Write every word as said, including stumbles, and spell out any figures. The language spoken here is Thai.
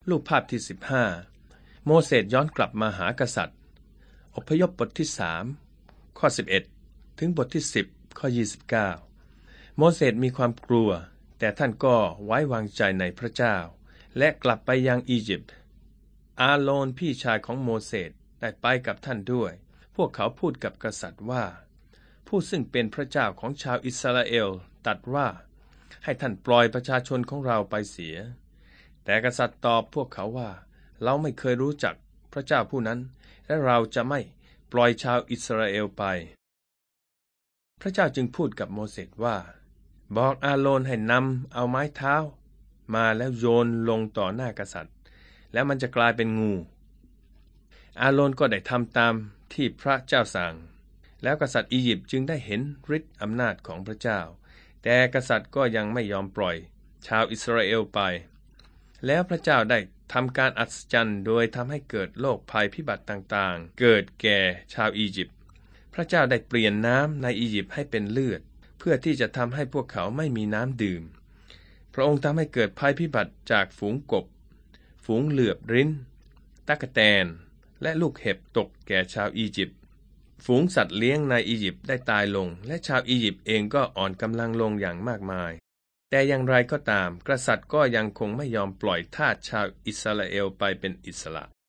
รูปภาพที่สิบห้าโมเสสย้อนกลับมาหากษัตริย์อพยพบทที่สามข้อสิบเอ็ดถึงบทที่สิบข้อยี่สิบเก้าโมเสสมีความกลัวแต่ท่านก็ไว้วางใจในพระเจ้าและกลับไปยังอียิปต์อาโรนพี่ชายของโมเสสได้ไปกับท่านด้วยพวกเขาพูดกับกษัตริย์ว่าผู้ซึ่งเป็นพระเจ้าของชาวอิสราเอลตรัสว่าให้ท่านปล่อยประชาชนของเราไปเสียแต่กษัตริย์ตอบพวกเขาว่าเราไม่เคยรู้จักพระเจ้าผู้นั้นและเราจะไม่ปล่อยชาวอิสราเอลไปพระเจ้าจึงพูดกับโมเสสว่าบอกอาโรนให้นำเอาไม้เท้ามาแล้วโยนลงต่อหน้ากษัตริย์แล้วมันจะกลายเป็นงูอาโรนก็ได้ทำตามที่พระเจ้าสั่งแล้วกษัตริย์อียิปต์จึงได้เห็นฤทธิ์อำนาจของพระเจ้าแต่กษัตริย์ก็ยังไม่ยอมปล่อยชาวอิสราเอลไปแล้วพระเจ้าได้ทำการอัศจรรย์โดยทำให้เกิดโรคภัยพิบัติต่างๆเกิดแก่ชาวอียิปต์พระเจ้าได้เปลี่ยนน้ำในอียิปต์ให้เป็นเลือดเพื่อที่จะทำให้พวกเขาไม่มีน้ำดื่มพระองค์ทำให้เกิดภัยพิบัติจากฝูงกบฝูงเหลือบริ้นตั๊กแตนและลูกเห็บตกแก่ชาวอียิปต์ฝูงสัตว์เลี้ยงในอียิปต์ได้ตายลงและชาวอียิปต์เองก็อ่อนกำลังลงอย่างมากมายแต่อย่างไรก็ตามกษัตริย์ก็ยังคงไม่ยอมปล่อยทาสชาวอิสราเอลไปเป็นอิสระ